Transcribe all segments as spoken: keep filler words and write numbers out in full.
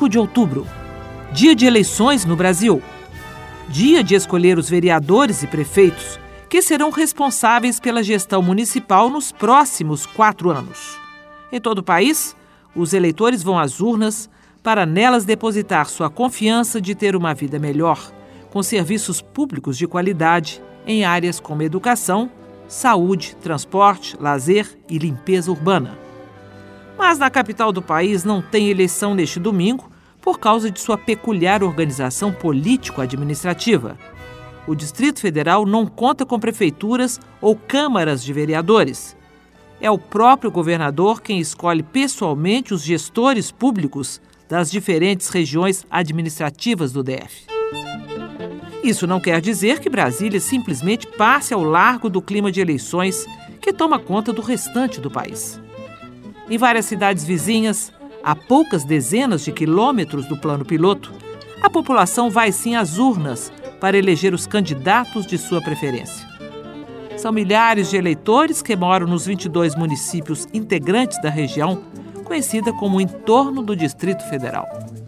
cinco de outubro, dia de eleições no Brasil. Dia de escolher os vereadores e prefeitos que serão responsáveis pela gestão municipal nos próximos quatro anos. Em todo o país, os eleitores vão às urnas para nelas depositar sua confiança de ter uma vida melhor, com serviços públicos de qualidade em áreas como educação, saúde, transporte, lazer e limpeza urbana. Mas na capital do país não tem eleição neste domingo por causa de sua peculiar organização político-administrativa. O Distrito Federal não conta com prefeituras ou câmaras de vereadores. É o próprio governador quem escolhe pessoalmente os gestores públicos das diferentes regiões administrativas do D F. Isso não quer dizer que Brasília simplesmente passe ao largo do clima de eleições que toma conta do restante do país. Em várias cidades vizinhas, a poucas dezenas de quilômetros do plano piloto, a população vai sim às urnas para eleger os candidatos de sua preferência. São milhares de eleitores que moram nos vinte e dois municípios integrantes da região, conhecida como o entorno do Distrito Federal.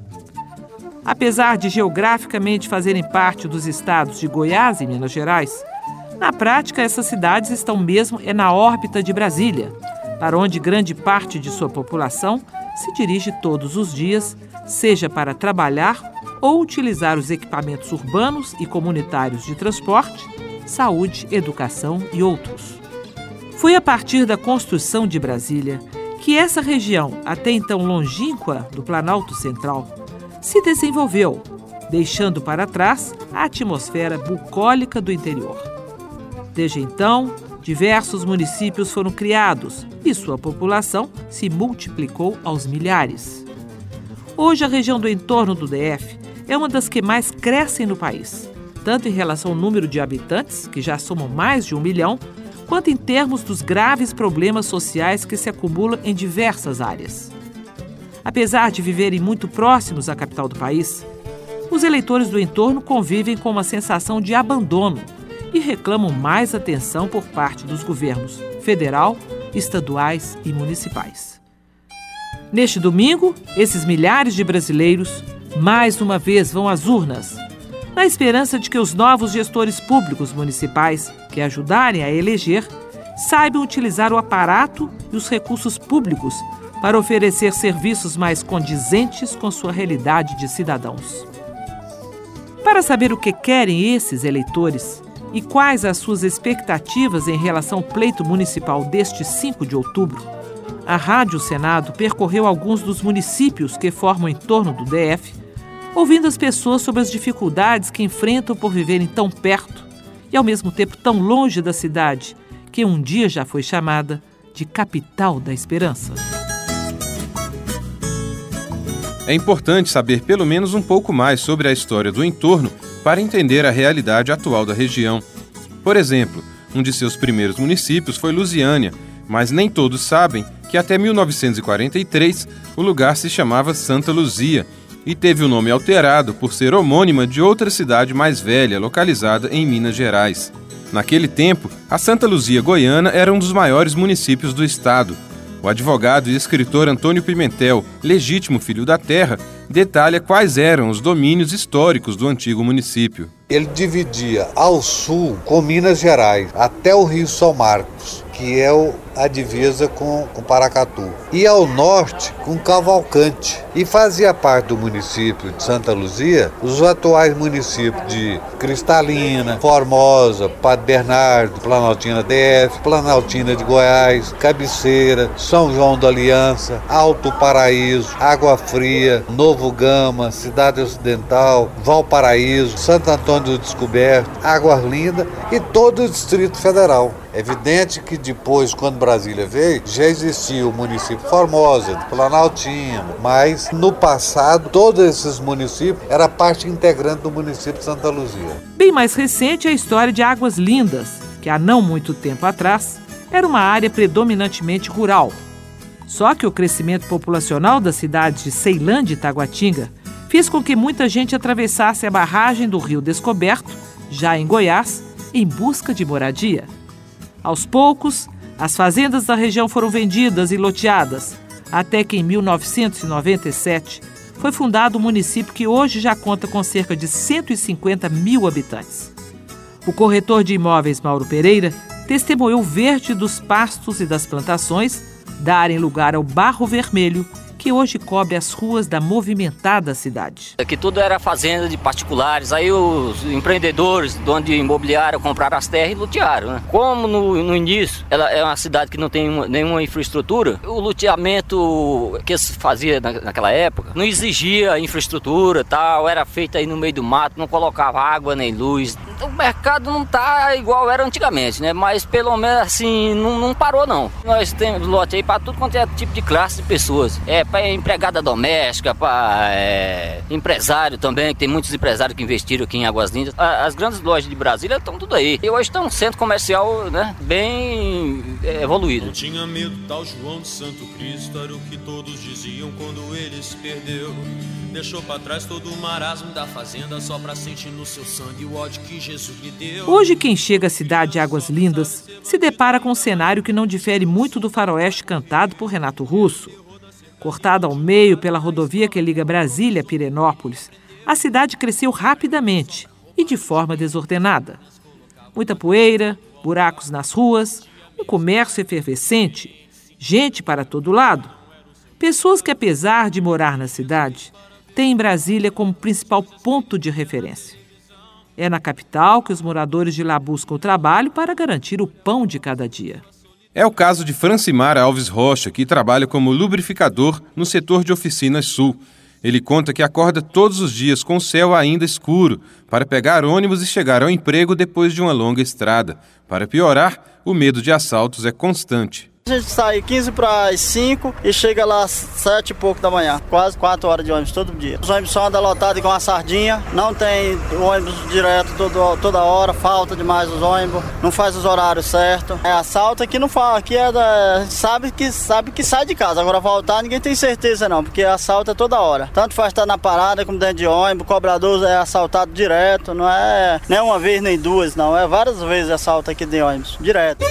Apesar de geograficamente fazerem parte dos estados de Goiás e Minas Gerais, na prática essas cidades estão mesmo é na órbita de Brasília, para onde grande parte de sua população se dirige todos os dias, seja para trabalhar ou utilizar os equipamentos urbanos e comunitários de transporte, saúde, educação e outros. Foi a partir da construção de Brasília que essa região, até então longínqua do Planalto Central, se desenvolveu, deixando para trás a atmosfera bucólica do interior. Desde então, diversos municípios foram criados e sua população se multiplicou aos milhares. Hoje, a região do entorno do D F é uma das que mais crescem no país, tanto em relação ao número de habitantes, que já somam mais de um milhão, quanto em termos dos graves problemas sociais que se acumulam em diversas áreas. Apesar de viverem muito próximos à capital do país, os eleitores do entorno convivem com uma sensação de abandono e reclamam mais atenção por parte dos governos federal, estaduais e municipais. Neste domingo, esses milhares de brasileiros mais uma vez vão às urnas, na esperança de que os novos gestores públicos municipais que ajudarem a eleger saibam utilizar o aparato e os recursos públicos para oferecer serviços mais condizentes com sua realidade de cidadãos. Para saber o que querem esses eleitores e quais as suas expectativas em relação ao pleito municipal deste cinco de outubro, a Rádio Senado percorreu alguns dos municípios que formam o entorno do D F, ouvindo as pessoas sobre as dificuldades que enfrentam por viverem tão perto e, ao mesmo tempo, tão longe da cidade, que um dia já foi chamada de capital da esperança. É importante saber pelo menos um pouco mais sobre a história do entorno para entender a realidade atual da região. Por exemplo, um de seus primeiros municípios foi Lusiânia, mas nem todos sabem que até mil novecentos e quarenta e três o lugar se chamava Santa Luzia e teve o nome alterado por ser homônima de outra cidade mais velha localizada em Minas Gerais. Naquele tempo, a Santa Luzia Goiana era um dos maiores municípios do estado. O advogado e escritor Antônio Pimentel, legítimo filho da terra, detalha quais eram os domínios históricos do antigo município. Ele dividia ao sul com Minas Gerais, até o Rio São Marcos, que é o, a divisa com, com Paracatu, e ao norte com Cavalcante. E fazia parte do município de Santa Luzia os atuais municípios de Cristalina, Formosa, Padre Bernardo, Planaltina D F, Planaltina de Goiás, Cabeceira, São João da Aliança, Alto Paraíso, Água Fria, Novo Gama, Cidade Ocidental, Valparaíso, Santo Antônio do Descoberto, Águas Lindas e todo o Distrito Federal. É evidente que depois, quando Brasília veio, já existia o município Formosa, de Planaltina, mas no passado todos esses municípios eram parte integrante do município de Santa Luzia. Bem mais recente é a história de Águas Lindas, que há não muito tempo atrás era uma área predominantemente rural. Só que o crescimento populacional das cidades de Ceilândia e Taguatinga fez com que muita gente atravessasse a barragem do Rio Descoberto, já em Goiás, em busca de moradia. Aos poucos, as fazendas da região foram vendidas e loteadas, até que em mil novecentos e noventa e sete foi fundado um município que hoje já conta com cerca de cento e cinquenta mil habitantes. O corretor de imóveis Mauro Pereira testemunhou o verde dos pastos e das plantações darem lugar ao barro vermelho que hoje cobre as ruas da movimentada cidade. Aqui tudo era fazenda de particulares, aí os empreendedores, donos de imobiliário, compraram as terras e lutearam, né? Como no, no início ela é uma cidade que não tem uma, nenhuma infraestrutura, o luteamento que se fazia na, naquela época não exigia infraestrutura, tal, era feito aí no meio do mato, não colocava água nem luz. O mercado não está igual era antigamente, né? Mas pelo menos assim, não, não parou não. Nós temos lote aí para tudo quanto é tipo de classe de pessoas. É para empregada doméstica, para é, empresário também, que tem muitos empresários que investiram aqui em Águas Lindas. As grandes lojas de Brasília estão tudo aí. E hoje está um centro comercial, né, bem é, evoluído. Não tinha medo, tal João de Santo Cristo, era o que todos diziam quando ele se perdeu. Deixou para trás todo o marasmo da fazenda só para sentir no seu sangue o ódio que Jesus lhe deu. Hoje quem chega à cidade de Águas Lindas se depara com um cenário que não difere muito do faroeste cantado por Renato Russo. Cortada ao meio pela rodovia que liga Brasília a Pirenópolis, a cidade cresceu rapidamente e de forma desordenada. Muita poeira, buracos nas ruas, um comércio efervescente, gente para todo lado. Pessoas que, apesar de morar na cidade, têm Brasília como principal ponto de referência. É na capital que os moradores de lá buscam o trabalho para garantir o pão de cada dia. É o caso de Francimar Alves Rocha, que trabalha como lubrificador no setor de oficinas sul. Ele conta que acorda todos os dias com o céu ainda escuro para pegar ônibus e chegar ao emprego depois de uma longa estrada. Para piorar, o medo de assaltos é constante. A gente sai quinze para as cinco e chega lá às sete e pouco da manhã. Quase quatro horas de ônibus todo dia. Os ônibus só andam lotados igual uma sardinha. Não tem ônibus direto todo, toda hora. Falta demais os ônibus. Não faz os horários certos. É assalto aqui não fala. Aqui é da, sabe, que, sabe que sai de casa. Agora voltar ninguém tem certeza não. Porque assalto é toda hora. Tanto faz estar na parada como dentro de ônibus. O cobrador é assaltado direto. Não é nem uma vez nem duas não. É várias vezes assalto aqui de ônibus. Direto.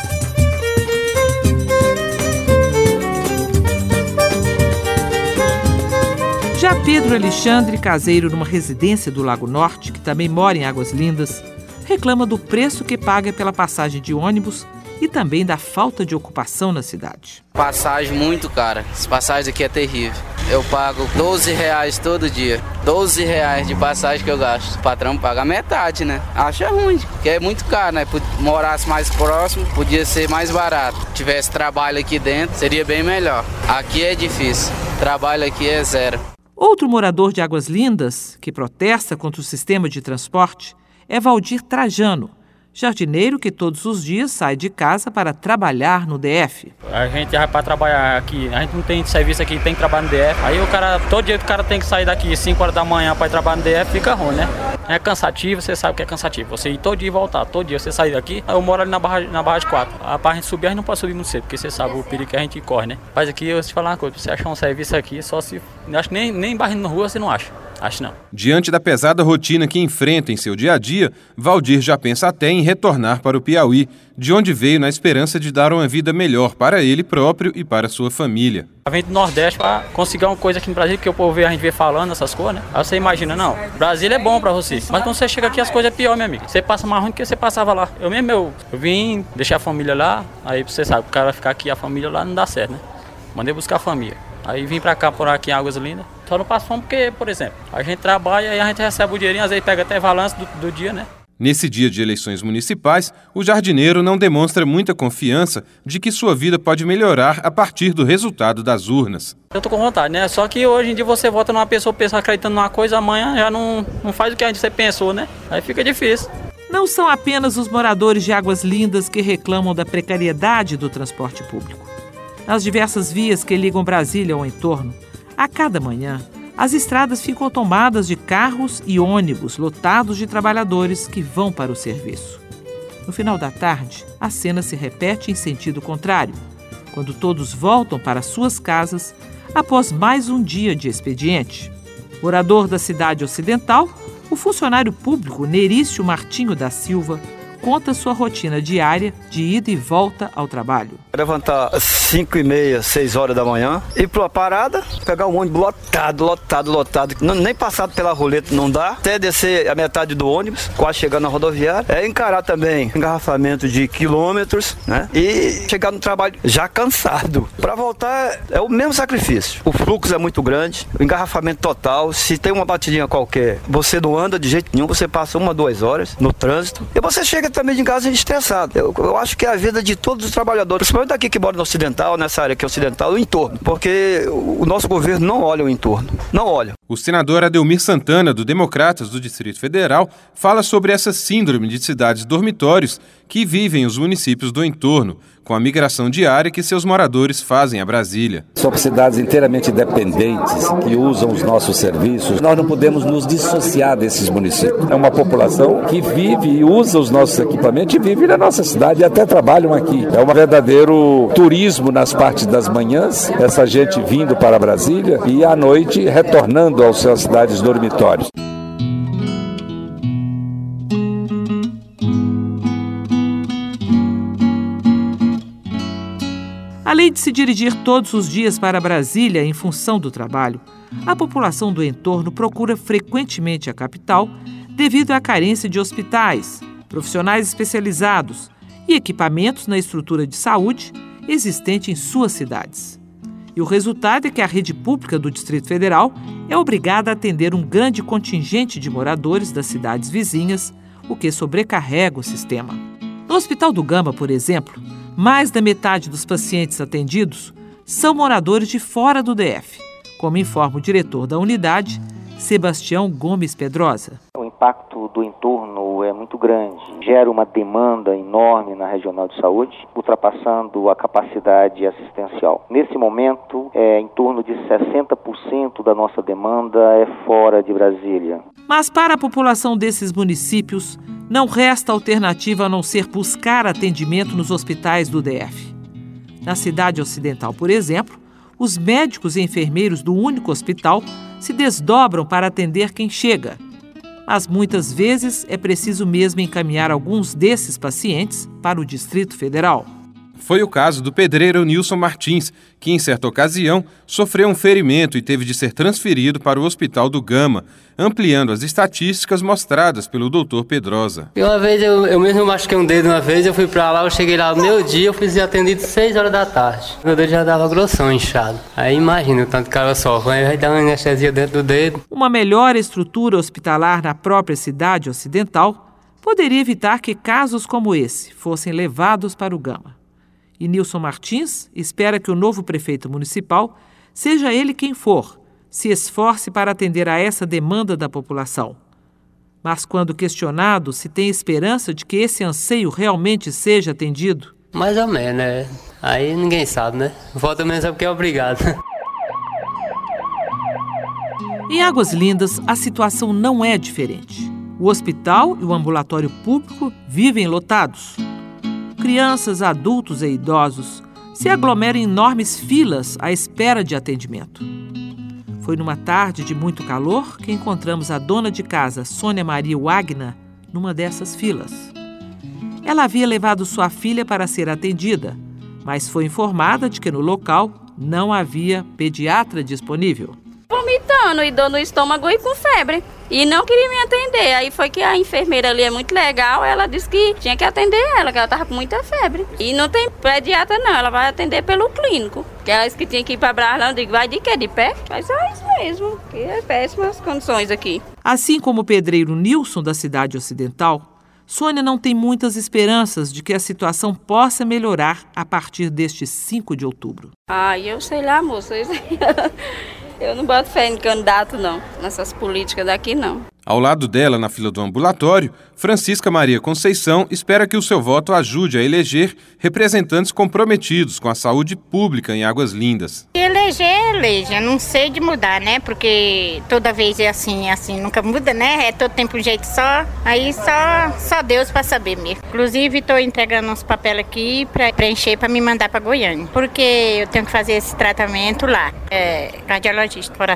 Já Pedro Alexandre, caseiro numa residência do Lago Norte, que também mora em Águas Lindas, reclama do preço que paga pela passagem de ônibus e também da falta de ocupação na cidade. Passagem muito cara. Essa passagem aqui é terrível. Eu pago doze reais todo dia. doze reais de passagem que eu gasto. O patrão paga metade, né? Acha ruim, porque é muito caro, né? Morasse mais próximo, podia ser mais barato. Se tivesse trabalho aqui dentro, seria bem melhor. Aqui é difícil. Trabalho aqui é zero. Outro morador de Águas Lindas, que protesta contra o sistema de transporte, é Valdir Trajano, jardineiro que todos os dias sai de casa para trabalhar no D F. A gente vai para trabalhar aqui, a gente não tem serviço aqui, tem que trabalhar no D F. Aí o cara, todo dia o cara tem que sair daqui cinco horas da manhã para ir trabalhar no D F, fica ruim, né? É cansativo, você sabe que é cansativo. Você ir todo dia e voltar, todo dia você sair daqui. Eu moro ali na barra, na barra de quatro. Para a gente subir, a gente não pode subir muito cedo, porque você sabe o perigo que a gente corre, né? Mas aqui, eu vou te falar uma coisa, você achar um serviço aqui, só se... Acho que nem, nem barrindo na rua você não acha. Acho não. Diante da pesada rotina que enfrenta em seu dia a dia, Valdir já pensa até em retornar para o Piauí, de onde veio na esperança de dar uma vida melhor para ele próprio e para sua família. Eu venho do Nordeste para conseguir uma coisa aqui no Brasil, porque o povo vê, a gente vê falando essas coisas, né? Aí você imagina, não, Brasília é bom para você, mas quando você chega aqui as coisas é pior, meu amigo. Você passa mais ruim do que você passava lá. Eu mesmo, eu, eu vim deixar a família lá, aí você sabe, o cara vai ficar aqui, a família lá não dá certo, né? Mandei buscar a família. Aí vim pra cá, por aqui em Águas Lindas. Só não passo fome porque, por exemplo, a gente trabalha e a gente recebe o dinheirinho, às vezes pega até balanço do, do dia, né? Nesse dia de eleições municipais, o jardineiro não demonstra muita confiança de que sua vida pode melhorar a partir do resultado das urnas. Eu tô com vontade, né? Só que hoje em dia você vota numa pessoa, pessoa acreditando numa coisa, amanhã já não, não faz o que a gente pensou, né? Aí fica difícil. Não são apenas os moradores de Águas Lindas que reclamam da precariedade do transporte público. Nas diversas vias que ligam Brasília ao entorno, a cada manhã, as estradas ficam tomadas de carros e ônibus lotados de trabalhadores que vão para o serviço. No final da tarde, a cena se repete em sentido contrário, quando todos voltam para suas casas após mais um dia de expediente. Morador da cidade ocidental, o funcionário público Nerício Martinho da Silva conta sua rotina diária de ida e volta ao trabalho. Levantar às cinco e meia, seis horas da manhã, ir para uma parada, pegar um ônibus lotado, lotado, lotado, não, nem passado pela roleta não dá, até descer a metade do ônibus, quase chegando na rodoviária, é encarar também engarrafamento de quilômetros, né? E chegar no trabalho já cansado. Para voltar é o mesmo sacrifício. O fluxo é muito grande, o engarrafamento total, se tem uma batidinha qualquer, você não anda de jeito nenhum, você passa uma, duas horas no trânsito e você chega também de casa estressado. Eu, eu acho que é a vida de todos os trabalhadores, principalmente daqui que mora no Ocidental, nessa área que é Ocidental, o entorno, porque o nosso governo não olha o entorno, não olha. O senador Ademir Santana, do Democratas do Distrito Federal, fala sobre essa síndrome de cidades dormitórios que vivem os municípios do entorno, com a migração diária que seus moradores fazem a Brasília. São cidades inteiramente dependentes, que usam os nossos serviços. Nós não podemos nos dissociar desses municípios. É uma população que vive e usa os nossos equipamentos e vive na nossa cidade e até trabalham aqui. É um verdadeiro turismo nas partes das manhãs, essa gente vindo para Brasília e à noite retornando aos suas cidades dormitórios. Além de se dirigir todos os dias para Brasília em função do trabalho, a população do entorno procura frequentemente a capital devido à carência de hospitais, profissionais especializados e equipamentos na estrutura de saúde existente em suas cidades. E o resultado é que a rede pública do Distrito Federal é obrigada a atender um grande contingente de moradores das cidades vizinhas, o que sobrecarrega o sistema. No Hospital do Gama, por exemplo, mais da metade dos pacientes atendidos são moradores de fora do D F, como informa o diretor da unidade, Sebastião Gomes Pedrosa. O impacto do entorno é muito grande, gera uma demanda enorme na regional de saúde, ultrapassando a capacidade assistencial. Nesse momento, é, em torno de sessenta por cento da nossa demanda é fora de Brasília. Mas para a população desses municípios, não resta alternativa a não ser buscar atendimento nos hospitais do D F. Na cidade ocidental, por exemplo, os médicos e enfermeiros do único hospital se desdobram para atender quem chega. Mas muitas vezes é preciso mesmo encaminhar alguns desses pacientes para o Distrito Federal. Foi o caso do pedreiro Nilson Martins, que em certa ocasião sofreu um ferimento e teve de ser transferido para o Hospital do Gama, ampliando as estatísticas mostradas pelo doutor Pedrosa. E uma vez eu, eu mesmo machuquei um dedo uma vez, eu fui para lá, eu cheguei lá no meu dia, eu fui ser atendido seis horas da tarde. Meu dedo já dava grossão, inchado. Aí imagina o tanto que o cara sofre, aí vai dar uma anestesia dentro do dedo. Uma melhor estrutura hospitalar na própria cidade ocidental poderia evitar que casos como esse fossem levados para o Gama. E Nilson Martins espera que o novo prefeito municipal, seja ele quem for, se esforce para atender a essa demanda da população. Mas quando questionado se tem esperança de que esse anseio realmente seja atendido... Mais ou menos, né? Aí ninguém sabe, né? Volta mesmo é porque é obrigado. Em Águas Lindas, a situação não é diferente. O hospital e o ambulatório público vivem lotados. Crianças, adultos e idosos se aglomeram em enormes filas à espera de atendimento. Foi numa tarde de muito calor que encontramos a dona de casa, Sônia Maria Wagner, numa dessas filas. Ela havia levado sua filha para ser atendida, mas foi informada de que no local não havia pediatra disponível. Vomitando e dor no estômago e com febre. E não queria me atender. Aí foi que a enfermeira ali é muito legal. Ela disse que tinha que atender ela, que ela estava com muita febre. E não tem pediatra não, ela vai atender pelo clínico. Que ela disse que tinha que ir para Brasília. Eu digo, vai de quê? De pé? Mas é isso mesmo, que é péssimas condições aqui. Assim como o pedreiro Nilson da cidade ocidental, Sônia não tem muitas esperanças de que a situação possa melhorar a partir deste cinco de outubro. Ah, eu sei lá, moça. Eu não boto fé em candidato, não. Nessas políticas daqui, não. Ao lado dela, na fila do ambulatório, Francisca Maria Conceição espera que o seu voto ajude a eleger representantes comprometidos com a saúde pública em Águas Lindas. Eleger, eleger. Não sei de mudar, né? Porque toda vez é assim, assim, nunca muda, né? É todo tempo um jeito só. Aí só, só Deus para saber mesmo. Inclusive, estou entregando uns papéis aqui para preencher para me mandar para Goiânia. Porque eu tenho que fazer esse tratamento lá. É cardiologista, coração.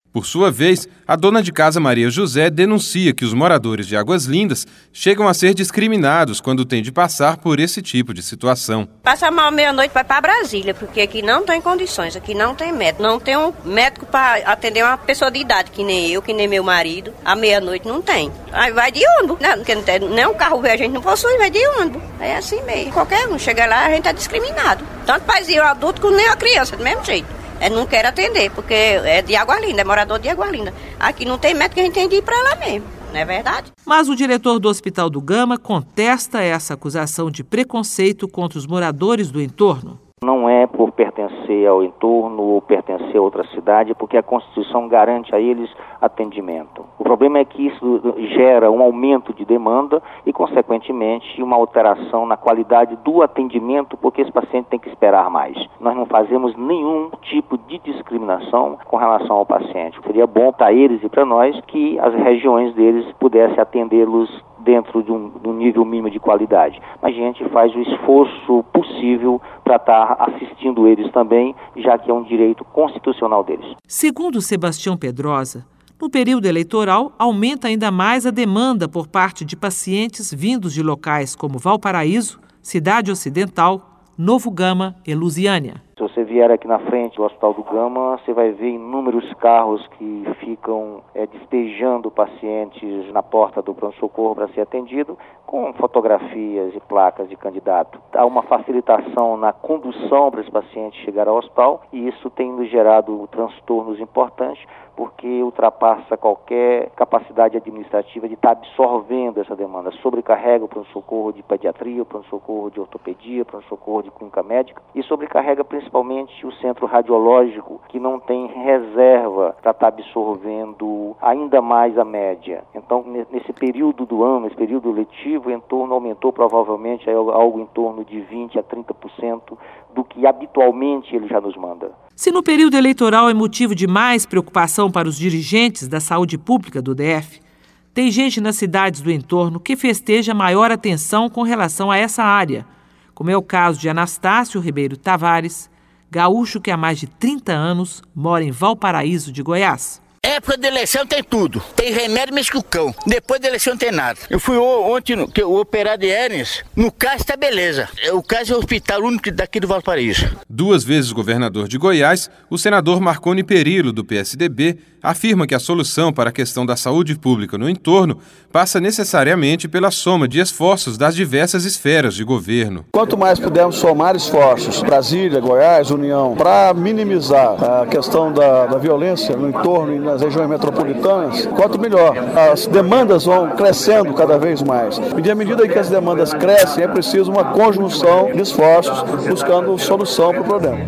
Por sua vez, a dona de casa Maria José denuncia que os moradores de Águas Lindas chegam a ser discriminados quando têm de passar por esse tipo de situação. Passa mal meia-noite, vai para Brasília, porque aqui não tem condições, aqui não tem médico. Não tem um médico para atender uma pessoa de idade, que nem eu, que nem meu marido. À meia-noite não tem. Aí vai de ônibus, né? Porque não tem, nem um carro velho a gente não possui, vai de ônibus. É assim mesmo. Qualquer um chega lá, a gente é discriminado. Tanto paizinho adulto como nem a criança, do mesmo jeito. É, não quer atender, porque é de Água Linda, é morador de Água Linda. Aqui não tem médico, a gente tem de ir para lá mesmo, não é verdade? Mas o diretor do Hospital do Gama contesta essa acusação de preconceito contra os moradores do entorno. Não é por pertencer ao entorno ou pertencer a outra cidade, porque a Constituição garante a eles atendimento. O problema é que isso gera um aumento de demanda e, consequentemente, uma alteração na qualidade do atendimento, porque esse paciente tem que esperar mais. Nós não fazemos nenhum tipo de discriminação com relação ao paciente. Seria bom para eles e para nós que as regiões deles pudessem atendê-los dentro de um, de um nível mínimo de qualidade. Mas a gente faz o esforço possível para estar assistindo eles também, já que é um direito constitucional deles. Segundo Sebastião Pedrosa, no período eleitoral aumenta ainda mais a demanda por parte de pacientes vindos de locais como Valparaíso, Cidade Ocidental, Novo Gama e Lusiânia. Se você vier aqui na frente do Hospital do Gama, você vai ver inúmeros carros que ficam é, despejando pacientes na porta do pronto-socorro para ser atendido, com fotografias e placas de candidato. Há uma facilitação na condução para esse paciente chegar ao hospital e isso tem nos gerado transtornos importantes, porque ultrapassa qualquer capacidade administrativa de estar absorvendo essa demanda. Sobrecarrega o pronto-socorro de pediatria, o pronto-socorro de ortopedia, o pronto-socorro de clínica médica e sobrecarrega principalmente o centro radiológico, que não tem reserva para estar absorvendo ainda mais a média. Então, nesse período do ano, nesse período letivo, o entorno aumentou provavelmente algo em torno de vinte a trinta por cento do que habitualmente ele já nos manda. Se no período eleitoral é motivo de mais preocupação para os dirigentes da saúde pública do D F, tem gente nas cidades do entorno que festeja maior atenção com relação a essa área, como é o caso de Anastácio Ribeiro Tavares, gaúcho que há mais de trinta anos mora em Valparaíso de Goiás. Época de eleição tem tudo. Tem remédio mesmo que o cão. Depois da eleição não tem nada. Eu fui ontem, no, que eu operar de hérnias. No caso tá beleza. O caso é o hospital único daqui do Valparaíso. Duas vezes governador de Goiás, o senador Marconi Perillo, do P S D B, afirma que a solução para a questão da saúde pública no entorno passa necessariamente pela soma de esforços das diversas esferas de governo. Quanto mais pudermos somar esforços, Brasília, Goiás, União, para minimizar a questão da, da violência no entorno e nas regiões metropolitanas, quanto melhor. As demandas vão crescendo cada vez mais. E à medida que as demandas crescem, é preciso uma conjunção de esforços buscando solução para o problema.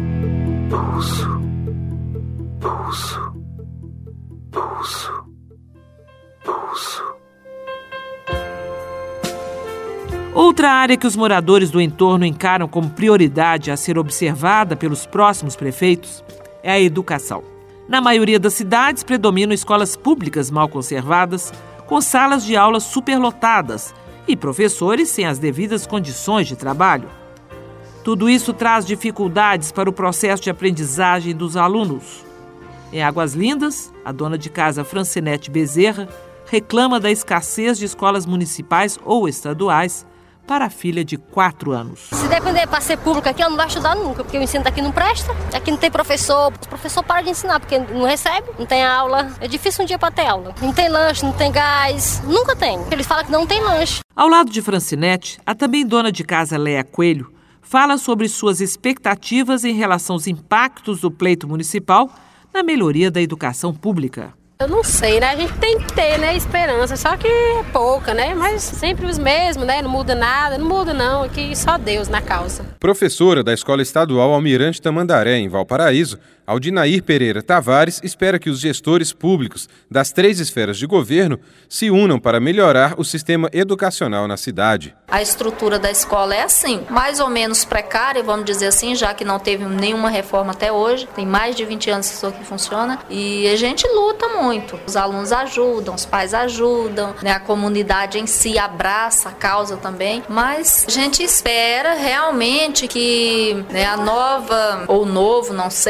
Pulso. Pulso. Pulso. Pulso. Outra área que os moradores do entorno encaram como prioridade a ser observada pelos próximos prefeitos é a educação. Na maioria das cidades, predominam escolas públicas mal conservadas, com salas de aulas superlotadas e professores sem as devidas condições de trabalho. Tudo isso traz dificuldades para o processo de aprendizagem dos alunos. Em Águas Lindas, a dona de casa Francinete Bezerra reclama da escassez de escolas municipais ou estaduais para a filha de quatro anos. Se depender para ser público aqui, eu não vou estudar nunca, porque o ensino daqui não presta. Aqui não tem professor, o professor para de ensinar, porque não recebe, não tem aula. É difícil um dia para ter aula. Não tem lanche, não tem gás, nunca tem. Eles falam que não tem lanche. Ao lado de Francinete, a também dona de casa Léa Coelho fala sobre suas expectativas em relação aos impactos do pleito municipal na melhoria da educação pública. Eu não sei, né? A gente tem que ter, né, esperança, só que é pouca, né? Mas sempre os mesmos, né? Não muda nada, não muda não, aqui só Deus na causa. Professora da Escola Estadual Almirante Tamandaré, em Valparaíso, Aldinair Pereira Tavares espera que os gestores públicos das três esferas de governo se unam para melhorar o sistema educacional na cidade. A estrutura da escola é assim, mais ou menos precária, vamos dizer assim, já que não teve nenhuma reforma até hoje. Tem mais de vinte anos que isso aqui funciona e a gente luta muito. Os alunos ajudam, os pais ajudam, né? A comunidade em si abraça a causa também, mas a gente espera realmente que, né, a nova ou novo, não sei, prefeito,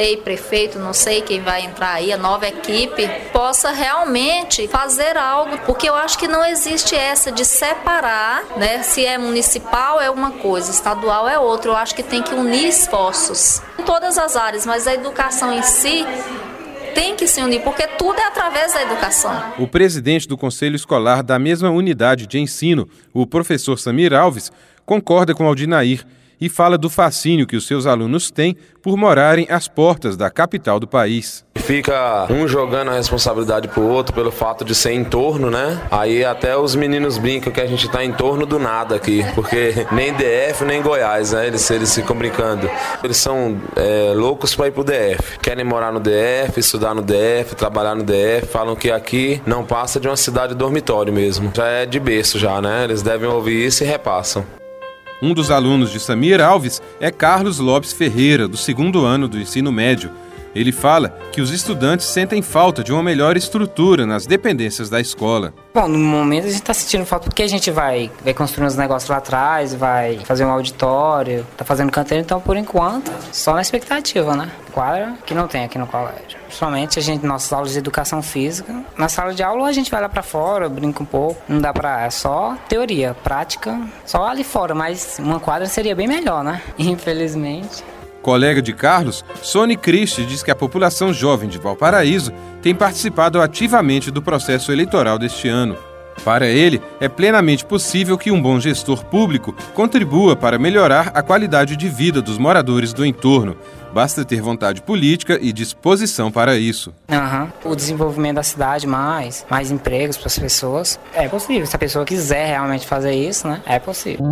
prefeito, não sei quem vai entrar aí, a nova equipe, possa realmente fazer algo, porque eu acho que não existe essa de separar, né? Se é municipal é uma coisa, estadual é outra. Eu acho que tem que unir esforços em todas as áreas, mas a educação em si tem que se unir, porque tudo é através da educação. O presidente do Conselho Escolar da mesma unidade de ensino, o professor Samir Alves, concorda com Aldinair e fala do fascínio que os seus alunos têm por morarem às portas da capital do país. Fica um jogando a responsabilidade pro outro pelo fato de ser em torno, né? Aí até os meninos brincam que a gente tá em torno do nada aqui, porque nem D F nem Goiás, né? Eles, eles ficam brincando. Eles são é, loucos para ir pro D F. Querem morar no D F, estudar no D F, trabalhar no D F. Falam que aqui não passa de uma cidade dormitório mesmo. Já é de berço já, né? Eles devem ouvir isso e repassam. Um dos alunos de Samir Alves é Carlos Lopes Ferreira, do segundo ano do ensino médio. Ele fala que os estudantes sentem falta de uma melhor estrutura nas dependências da escola. Bom, no momento a gente está sentindo falta porque a gente vai, vai construir uns negócios lá atrás, vai fazer um auditório, tá fazendo canteiro, então por enquanto, só na expectativa, né? Quadra que não tem aqui no colégio. Principalmente a gente, nossas aulas de educação física, na sala de aula a gente vai lá pra fora, brinca um pouco, não dá pra, é só teoria, prática, só ali fora, mas uma quadra seria bem melhor, né? Infelizmente. Colega de Carlos, Sony Christi diz que a população jovem de Valparaíso tem participado ativamente do processo eleitoral deste ano. Para ele, é plenamente possível que um bom gestor público contribua para melhorar a qualidade de vida dos moradores do entorno. Basta ter vontade política e disposição para isso. Uhum. O desenvolvimento da cidade, mais, mais empregos para as pessoas, é possível. Se a pessoa quiser realmente fazer isso, né, é possível.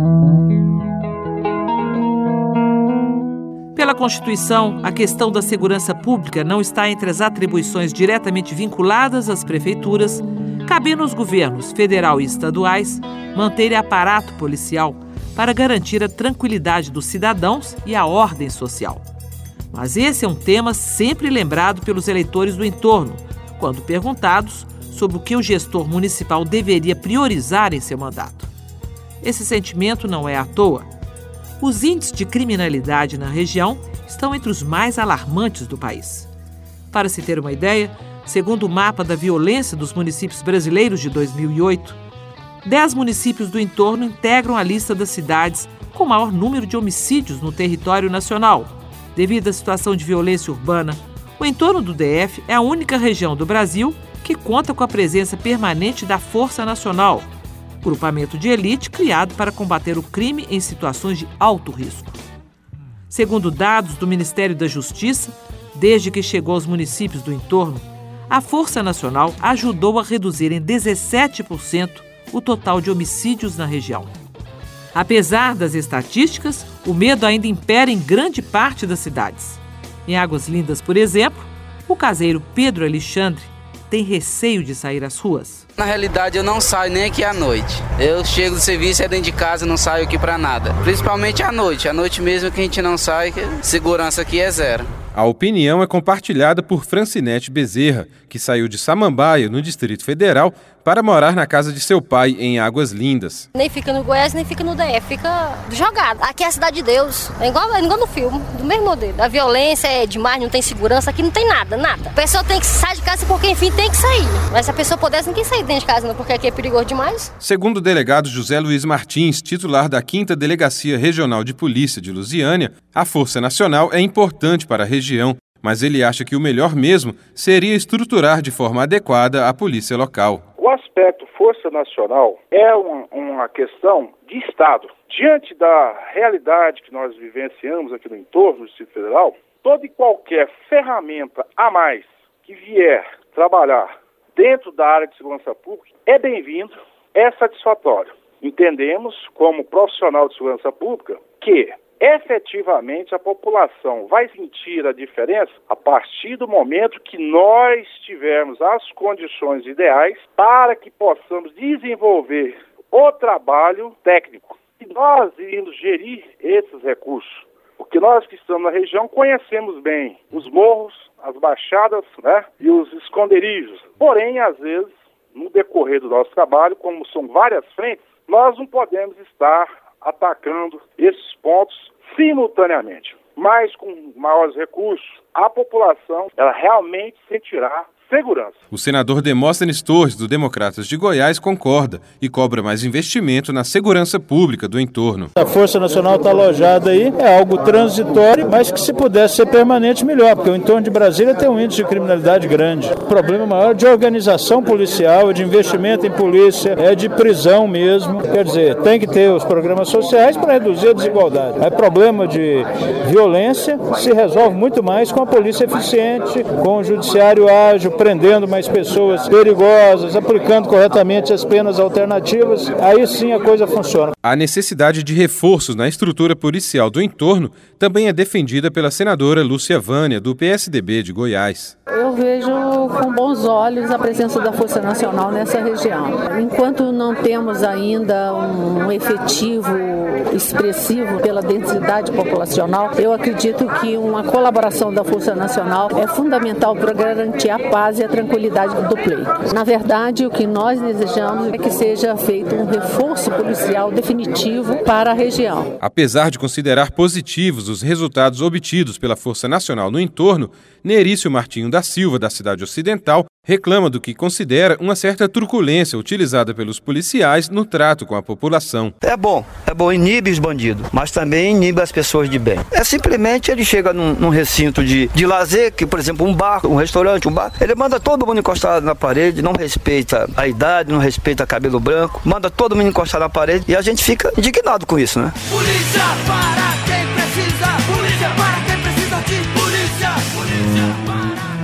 Pela Constituição, a questão da segurança pública não está entre as atribuições diretamente vinculadas às prefeituras, cabendo aos governos federal e estaduais manterem aparato policial para garantir a tranquilidade dos cidadãos e a ordem social. Mas esse é um tema sempre lembrado pelos eleitores do entorno, quando perguntados sobre o que o gestor municipal deveria priorizar em seu mandato. Esse sentimento não é à toa. Os índices de criminalidade na região estão entre os mais alarmantes do país. Para se ter uma ideia, segundo o mapa da violência dos municípios brasileiros de dois mil e oito, dez municípios do entorno integram a lista das cidades com maior número de homicídios no território nacional. Devido à situação de violência urbana, o entorno do D F é a única região do Brasil que conta com a presença permanente da Força Nacional, grupamento de elite criado para combater o crime em situações de alto risco. Segundo dados do Ministério da Justiça, desde que chegou aos municípios do entorno, a Força Nacional ajudou a reduzir em dezessete por cento o total de homicídios na região. Apesar das estatísticas, o medo ainda impera em grande parte das cidades. Em Águas Lindas, por exemplo, o caseiro Pedro Alexandre tem receio de sair às ruas. Na realidade, eu não saio nem aqui à noite. Eu chego do serviço, é dentro de casa, não saio aqui pra nada. Principalmente à noite. À noite mesmo que a gente não sai, que segurança aqui é zero. A opinião é compartilhada por Francinete Bezerra, que saiu de Samambaia, no Distrito Federal, para morar na casa de seu pai, em Águas Lindas. Nem fica no Goiás, nem fica no D F, fica jogado. Aqui é a cidade de Deus, é igual, é igual no filme, do mesmo modelo. A violência é demais, não tem segurança, aqui não tem nada, nada. A pessoa tem que sair de casa porque, enfim, tem que sair. Mas se a pessoa pudesse, ninguém sair dentro de casa, não, porque aqui é perigoso demais. Segundo o delegado José Luiz Martins, titular da quinta Delegacia Regional de Polícia de Lusiânia, a Força Nacional é importante para a região, mas ele acha que o melhor mesmo seria estruturar de forma adequada a polícia local. O aspecto Força Nacional é uma, uma questão de Estado. Diante da realidade que nós vivenciamos aqui no entorno do Distrito Federal, toda e qualquer ferramenta a mais que vier trabalhar dentro da área de segurança pública é bem-vindo, é satisfatório. Entendemos, como profissional de segurança pública, que efetivamente a população vai sentir a diferença a partir do momento que nós tivermos as condições ideais para que possamos desenvolver o trabalho técnico. E nós iremos gerir esses recursos, porque nós que estamos na região conhecemos bem os morros, as baixadas, né, e os esconderijos. Porém, às vezes, no decorrer do nosso trabalho, como são várias frentes, nós não podemos estar atacando esses pontos simultaneamente. mas com maiores recursos, a população ela realmente sentirá segurança. O senador Demóstenes Torres, do Democratas de Goiás, concorda e cobra mais investimento na segurança pública do entorno. A Força Nacional está alojada aí, é algo transitório, mas que se pudesse ser permanente, melhor, porque o entorno de Brasília tem um índice de criminalidade grande. O problema maior é de organização policial, é de investimento em polícia, é de prisão mesmo. Quer dizer, tem que ter os programas sociais para reduzir a desigualdade. É problema de violência, se resolve muito mais com a polícia eficiente, com o judiciário ágil, prendendo mais pessoas perigosas, aplicando corretamente as penas alternativas, aí sim a coisa funciona. A necessidade de reforços na estrutura policial do entorno também é defendida pela senadora Lúcia Vânia, do P S D B de Goiás. Eu vejo com bons olhos a presença da Força Nacional nessa região. Enquanto não temos ainda um efetivo expressivo pela densidade populacional, eu acredito que uma colaboração da Força Nacional é fundamental para garantir a paz e a tranquilidade do pleito. Na verdade, o que nós desejamos é que seja feito um reforço policial definitivo para a região. Apesar de considerar positivos os resultados obtidos pela Força Nacional no entorno, Nerício Martinho da Silva, da Cidade Ocidental, reclama do que considera uma certa truculência utilizada pelos policiais no trato com a população. É bom, é bom, inibe os bandidos, mas também inibe as pessoas de bem. É simplesmente ele chega num, num recinto de, de lazer, que por exemplo um bar, um restaurante, um bar, ele manda todo mundo encostar na parede, não respeita a idade, não respeita cabelo branco, manda todo mundo encostar na parede e a gente fica indignado com isso, né? Polícia para quem precisa, polícia para quem precisa de polícia, polícia para...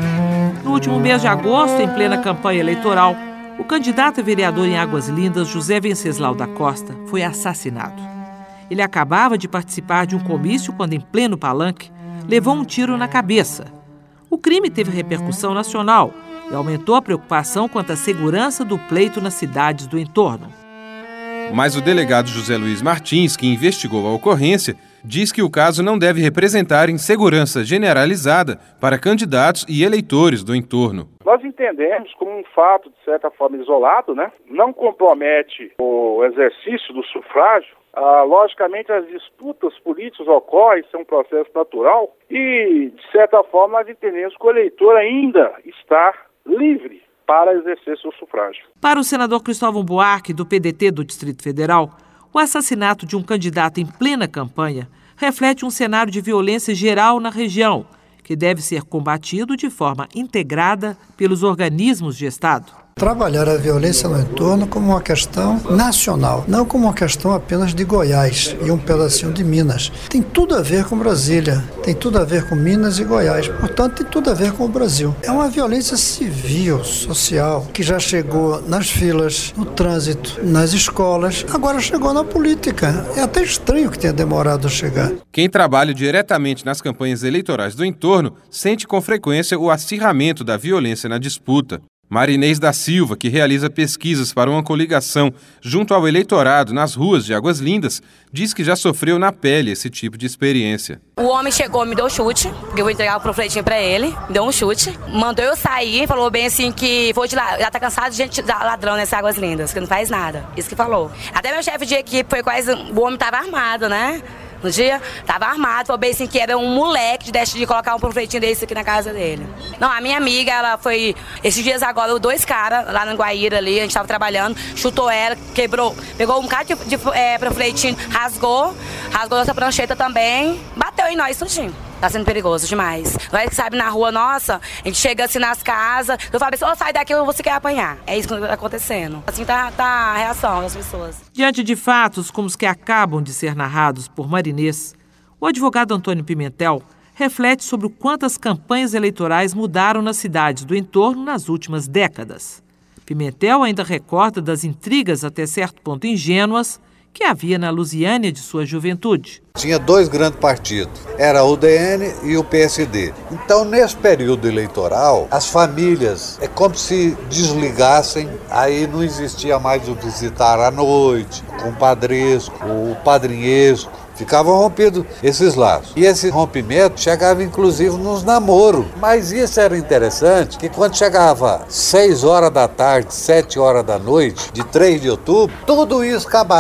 No último mês de agosto, em plena campanha eleitoral, o candidato a vereador em Águas Lindas, José Venceslau da Costa, foi assassinado. Ele acabava de participar de um comício quando, em pleno palanque, levou um tiro na cabeça. O crime teve repercussão nacional e aumentou a preocupação quanto à segurança do pleito nas cidades do entorno. Mas o delegado José Luiz Martins, que investigou a ocorrência, diz que o caso não deve representar insegurança generalizada para candidatos e eleitores do entorno. Nós entendemos como um fato, de certa forma, isolado, né? Não compromete o exercício do sufrágio. Ah, logicamente, as disputas políticas ocorrem, isso é um processo natural e, de certa forma, nós entendemos que o eleitor ainda está livre para exercer seu sufrágio. Para o senador Cristóvão Buarque, do P D T do Distrito Federal, o assassinato de um candidato em plena campanha reflete um cenário de violência geral na região, que deve ser combatido de forma integrada pelos organismos de Estado. Trabalhar a violência no entorno como uma questão nacional, não como uma questão apenas de Goiás e um pedacinho de Minas. Tem tudo a ver com Brasília, tem tudo a ver com Minas e Goiás, portanto tem tudo a ver com o Brasil. É uma violência civil, social, que já chegou nas filas, no trânsito, nas escolas, agora chegou na política. É até estranho que tenha demorado a chegar. Quem trabalha diretamente nas campanhas eleitorais do entorno sente com frequência o acirramento da violência na disputa. Marinês da Silva, que realiza pesquisas para uma coligação junto ao eleitorado nas ruas de Águas Lindas, diz que já sofreu na pele esse tipo de experiência. O homem chegou, me deu chute, porque eu vou entregar o panfletinho pra ele, me deu um chute, mandou eu sair, falou bem assim que foi de lá, já tá cansado de gente ladrão nessas Águas Lindas, que não faz nada, isso que falou. Até meu chefe de equipe foi quase, o homem tava armado, né? No dia, tava armado, falou bem assim que era um moleque de deixar de colocar um panfletinho desse aqui na casa dele. Não, a minha amiga, ela foi, esses dias agora, dois caras lá no Guaíra ali, a gente tava trabalhando, chutou ela, quebrou, pegou um bocado de, de é, panfletinho, rasgou, rasgou nossa prancheta também, bateu em nós tudinho. Tá sendo perigoso demais. Nós que sabe na rua, nossa, a gente chega assim nas casas, eu falo assim, oh, sai daqui ou você quer apanhar. É isso que tá acontecendo. Assim tá, tá a reação das pessoas. Diante de fatos como os que acabam de ser narrados por Marinês, o advogado Antônio Pimentel reflete sobre o quanto as campanhas eleitorais mudaram nas cidades do entorno nas últimas décadas. Pimentel ainda recorda das intrigas até certo ponto ingênuas que havia na Lusiânia de sua juventude. Tinha dois grandes partidos, era o U D N e o P S D. Então, nesse período eleitoral, as famílias é como se desligassem, aí não existia mais o visitar à noite, o compadresco, o padrinhesco, ficavam rompidos esses laços. E esse rompimento chegava inclusive nos namoros. Mas isso era interessante, que quando chegava seis horas da tarde, sete horas da noite, de três de outubro, tudo isso acabava.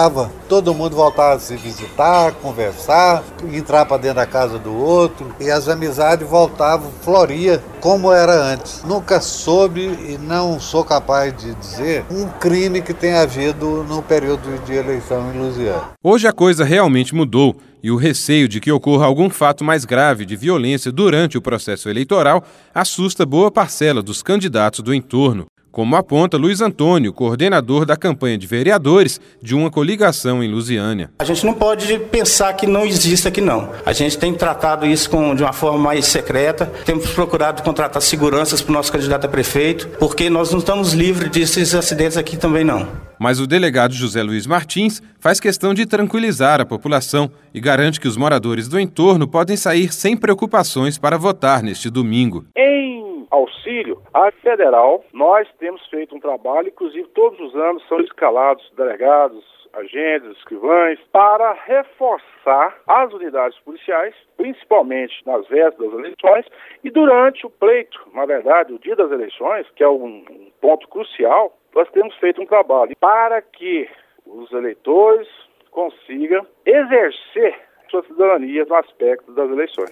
todo mundo voltava a se visitar, conversar, entrar para dentro da casa do outro e as amizades voltavam, floria como era antes. Nunca soube e não sou capaz de dizer um crime que tenha havido no período de eleição em Lusiânia. Hoje a coisa realmente mudou e o receio de que ocorra algum fato mais grave de violência durante o processo eleitoral assusta boa parcela dos candidatos do entorno, como aponta Luiz Antônio, coordenador da campanha de vereadores de uma coligação em Lusiânia. A gente não pode pensar que não existe aqui, não. A gente tem tratado isso com, de uma forma mais secreta, temos procurado contratar seguranças para o nosso candidato a prefeito, porque nós não estamos livres desses acidentes aqui também, não. Mas o delegado José Luiz Martins faz questão de tranquilizar a população e garante que os moradores do entorno podem sair sem preocupações para votar neste domingo. Em auxílio à federal, nós temos feito um trabalho, inclusive todos os anos são escalados delegados, agentes, escrivães, para reforçar as unidades policiais, principalmente nas vésperas das eleições e durante o pleito, na verdade, o dia das eleições, que é um, um ponto crucial, nós temos feito um trabalho para que os eleitores consigam exercer sua cidadania no aspecto das eleições.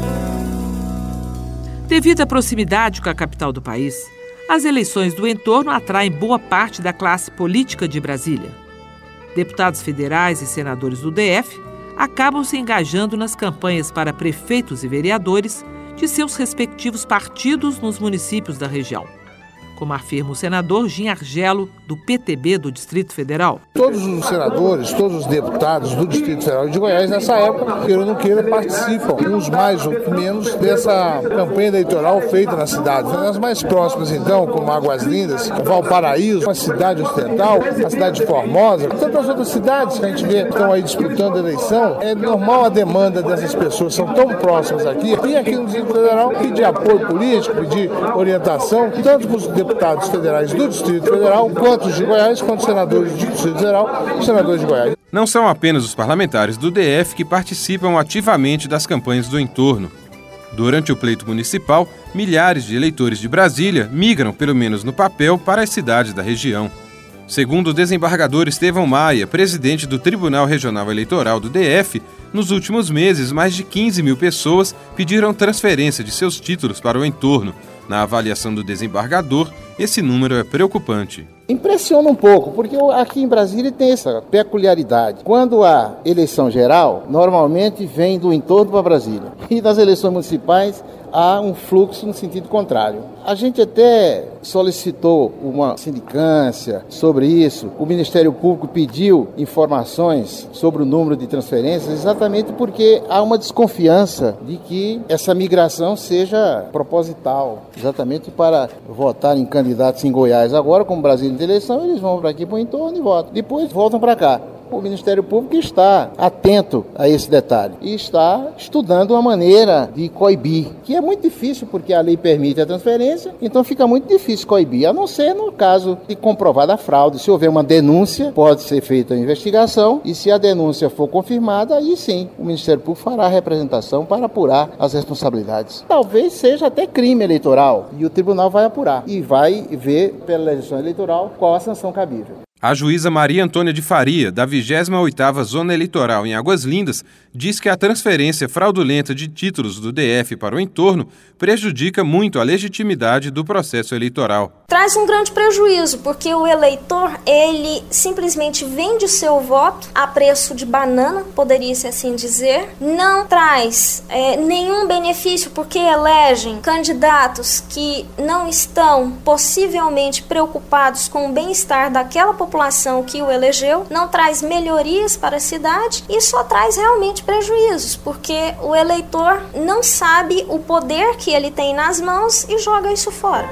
Devido à proximidade com a capital do país, as eleições do entorno atraem boa parte da classe política de Brasília. Deputados federais e senadores do D F acabam se engajando nas campanhas para prefeitos e vereadores de seus respectivos partidos nos municípios da região, como afirma o senador Gin Argelo, do P T B do Distrito Federal. Todos os senadores, todos os deputados do Distrito Federal de Goiás, nessa época, queira ou não queira, participam, uns mais ou menos, dessa campanha eleitoral feita na cidade. As mais próximas, então, como Águas Lindas, Valparaíso, uma cidade ocidental, a cidade de Formosa, tantas outras cidades que a gente vê que estão aí disputando a eleição. É normal a demanda dessas pessoas, são tão próximas aqui, e aqui no Distrito Federal, pedir apoio político, pedir orientação, tanto para os deputados federais do Distrito Federal, quanto os de Goiás, quanto os senadores do Distrito Federal e senadores de Goiás. Não são apenas os parlamentares do D F que participam ativamente das campanhas do entorno. Durante o pleito municipal, milhares de eleitores de Brasília migram, pelo menos no papel, para as cidades da região. Segundo o desembargador Estevão Maia, presidente do Tribunal Regional Eleitoral do D F, nos últimos meses, mais de quinze mil pessoas pediram transferência de seus títulos para o entorno. Na avaliação do desembargador, esse número é preocupante. Impressiona um pouco, porque aqui em Brasília tem essa peculiaridade. Quando há eleição geral, normalmente vem do entorno para Brasília. E nas eleições municipais, há um fluxo no sentido contrário. A gente até solicitou uma sindicância sobre isso. O Ministério Público pediu informações sobre o número de transferências, exatamente porque há uma desconfiança de que essa migração seja proposital, exatamente para votar em candidatos em Goiás. Agora, como Brasília tem eleição, eles vão para aqui para o entorno e votam. Depois voltam para cá. O Ministério Público está atento a esse detalhe e está estudando uma maneira de coibir, que é muito difícil porque a lei permite a transferência, então fica muito difícil coibir, a não ser no caso de comprovada a fraude. Se houver uma denúncia, pode ser feita a investigação e se a denúncia for confirmada, aí sim, o Ministério Público fará a representação para apurar as responsabilidades. Talvez seja até crime eleitoral e o tribunal vai apurar e vai ver pela legislação eleitoral qual a sanção cabível. A juíza Maria Antônia de Faria, da vigésima oitava Zona Eleitoral em Águas Lindas, diz que a transferência fraudulenta de títulos do D F para o entorno prejudica muito a legitimidade do processo eleitoral. Traz um grande prejuízo, porque o eleitor, ele simplesmente vende o seu voto a preço de banana, poderia-se assim dizer, não traz é, nenhum benefício, porque elegem candidatos que não estão possivelmente preocupados com o bem-estar daquela população população que o elegeu, não traz melhorias para a cidade e só traz realmente prejuízos, porque o eleitor não sabe o poder que ele tem nas mãos e joga isso fora.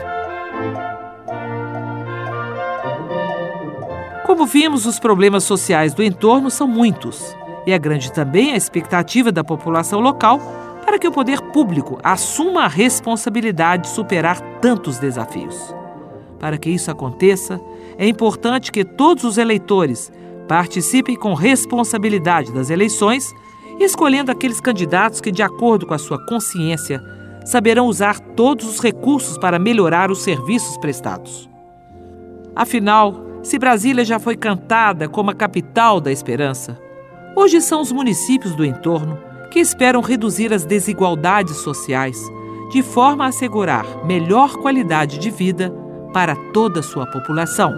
Como vimos, os problemas sociais do entorno são muitos e é grande também a expectativa da população local para que o poder público assuma a responsabilidade de superar tantos desafios. Para que isso aconteça, é importante que todos os eleitores participem com responsabilidade das eleições, escolhendo aqueles candidatos que, de acordo com a sua consciência, saberão usar todos os recursos para melhorar os serviços prestados. Afinal, Se Brasília já foi cantada como a capital da esperança, hoje são os municípios do entorno que esperam reduzir as desigualdades sociais, de forma a assegurar melhor qualidade de vida para toda a sua população.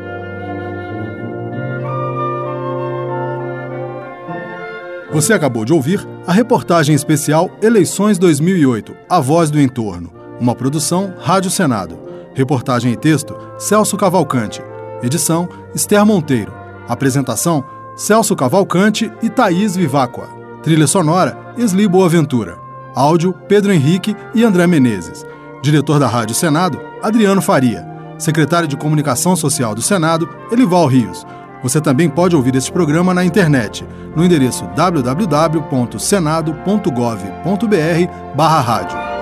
Você acabou de ouvir a reportagem especial Eleições dois mil e oito, A Voz do Entorno, uma produção Rádio Senado. Reportagem e texto, Celso Cavalcante. Edição, Esther Monteiro. Apresentação, Celso Cavalcante e Thaís Viváqua. Trilha sonora, Esli Boaventura. Áudio, Pedro Henrique e André Menezes. Diretor da Rádio Senado, Adriano Faria. Secretário de Comunicação Social do Senado, Elival Rios. Você também pode ouvir este programa na internet, no endereço w w w ponto senado ponto gov ponto b r barra rádio.